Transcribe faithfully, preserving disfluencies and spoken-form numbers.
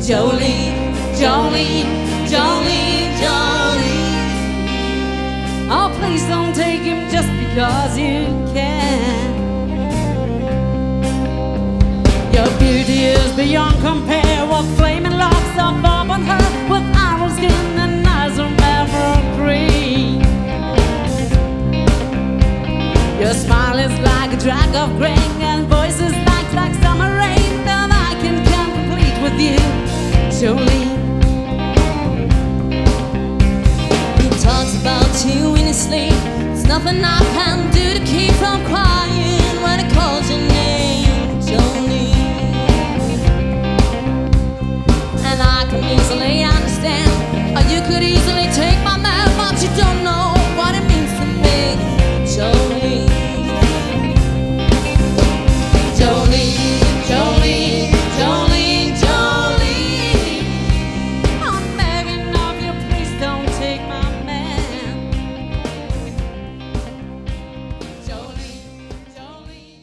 Jolene, Jolene, Jolene, Jolene. Oh, please don't take him just because you can. Your beauty is beyond compare, with flaming locks of auburn hair, with iron skin and eyes of emerald green. Your smile is like a drag of grain, and voices like like summer rain that I can come complete with you, Jolene. He talks about you in his sleep. There's nothing I can do to keep from crying.